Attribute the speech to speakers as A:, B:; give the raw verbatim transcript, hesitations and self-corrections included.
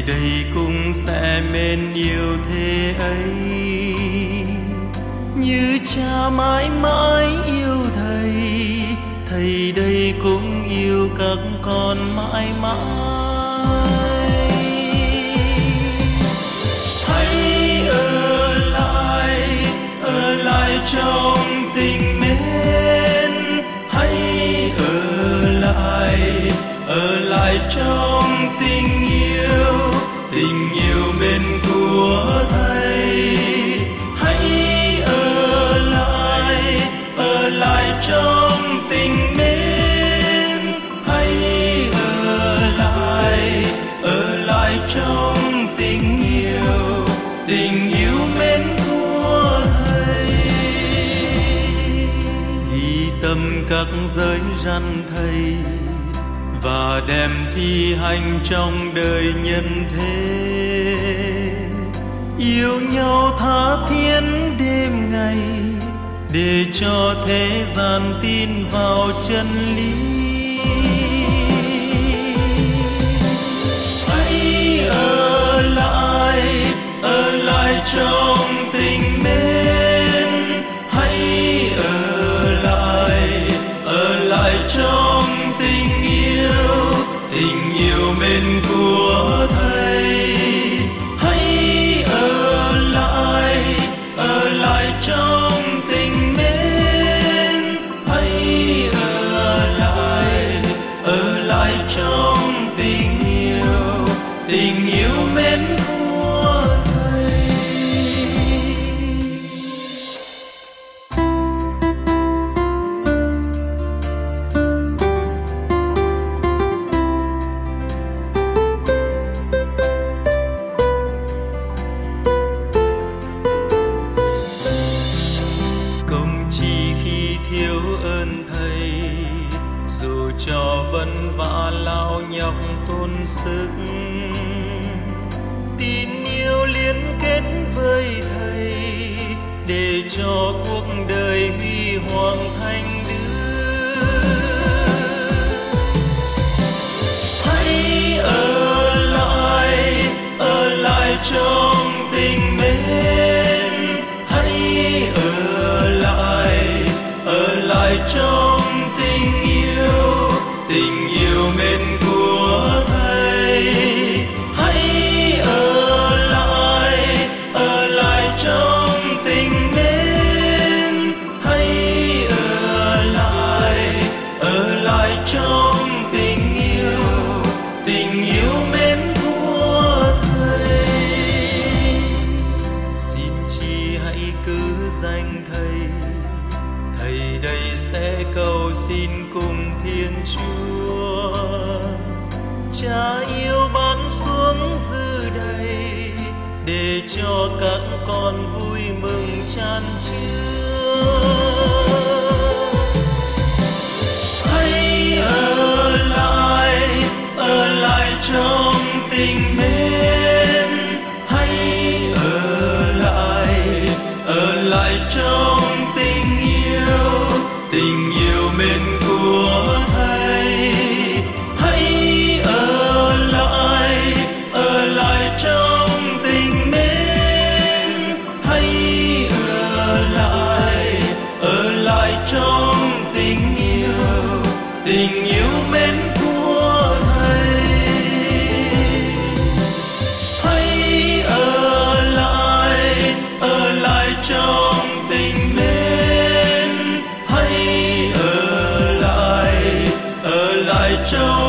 A: đây cũng sẽ mến yêu thế ấy, như cha mãi mãi yêu thầy, thầy đây cũng yêu các con mãi mãi. Hãy ở lại, ở lại trong tình mến, hãy ở lại, ở lại trong tình yêu, tình yêu mến của thầy. Hãy ở lại, ở lại trong tình mến, hãy ở lại, ở lại trong tình yêu, tình yêu mến của thầy. Ghi tâm các giới răn thầy và đem thi hành trong đời nhân thế, yêu nhau tha thiết đêm ngày, để cho thế gian tin vào chân lý. Hãy ở lại, ở lại trong tình mến, hãy ở lại, ở lại trong tình yêu, tình yêu mến của thầy. Hãy ở lại, ở lại trong tình mến, hãy ở lại, ở lại trong tình yêu, tình yêu mến của thầy. Công chỉ khi thiếu ơn thầy, dù cho vất vả lao nhọc tốn sức, tin yêu liên kết với thầy, để cho cuộc đời huy hoàng thanh đức. Hãy ở lại, ở lại trong tình mến, hãy ở lại, ở lại trong tình yêu, tình yêu mến của thầy. Hãy ở lại, ở lại trong tình mến, hãy ở lại, ở lại trong tình yêu, tình yêu mến của thầy. Xin chi hãy cứ danh thầy, thầy đây sẽ cầu xin cùng Thiên Chúa. Cha yêu ban xuống dư đầy, để cho các con vui mừng chan chứa. Hãy ở lại, ở lại trong tình mến, hãy ở lại, ở lại trong tình yêu, tình yêu mến của thầy. Hãy ở lại, ở lại trong tình mến, hãy ở lại, ở lại trong tình yêu, tình yêu mến của thầy. Hãy ở lại, ở lại trong tình mến, hãy ở lại, ở lại trong